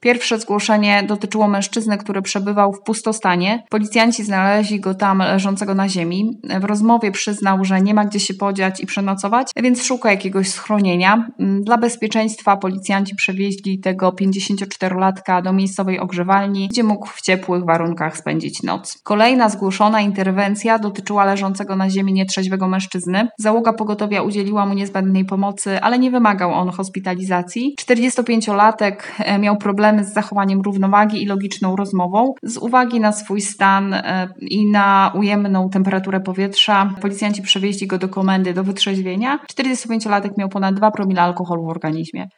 Pierwsze zgłoszenie dotyczyło mężczyzny, który przebywał w pustostanie. Policjanci znaleźli go tam leżącego na ziemi. W rozmowie przyznał, że nie ma gdzie się podziać i przenocować, więc szuka jakiegoś schronienia. Dla bezpieczeństwa policjanci przewieźli tego 54-latka do miejscowej ogrzewalni, gdzie mógł w ciepłych warunkach spędzić noc. Kolejna zgłoszona interwencja dotyczyła leżącego na ziemi nietrzeźwego mężczyzny. Załoga pogotowia udzieliła mu niezbędnej pomocy, ale nie wymagał on hospitalizacji. 45-latek miał problemy z zachowaniem równowagi i logiczną rozmową. Z uwagi na swój stan i na ujemną temperaturę powietrza policjanci przewieźli go do komendy do wytrzeźwienia. 45-latek miał ponad 2 promile alkoholu w organizmie.